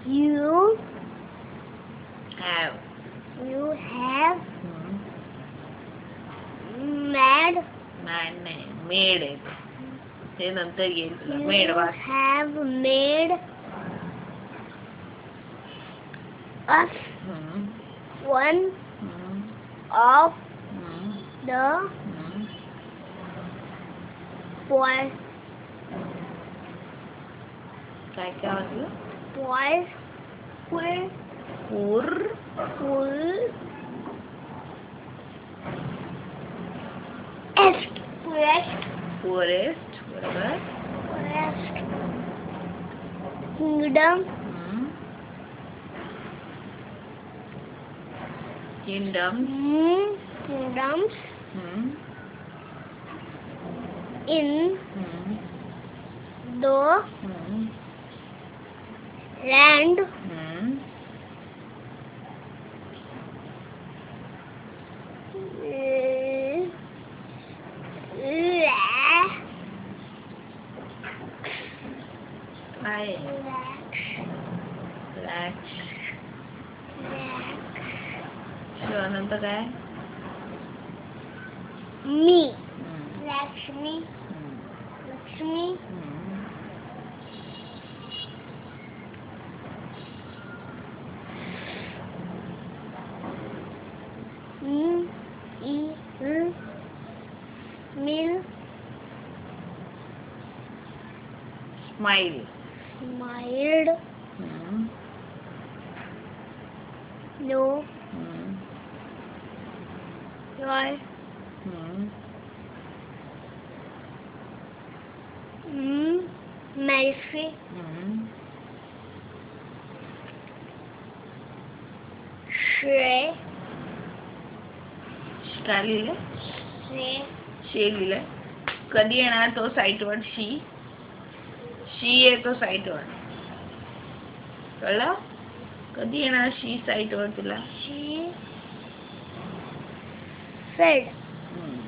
You have. made. Mad नाही, made आहे ते नंतर येईल तुला. मेड You वाच. have made us one of the boys काय काय वाचलं? were पूर full फॉरेस्ट बरोबर. kingdom kingdom kingdoms in the land काय ब्लॅक नंतर काय? me Lakshmi Mil smile smiled no joy mercy Shrey काय लिहिलंय? शे लिहिलंय. कधी येणार तो साईट वर? शी येतो साईट वर, कळलं? कधी येणार शी साईट वर तुला? she said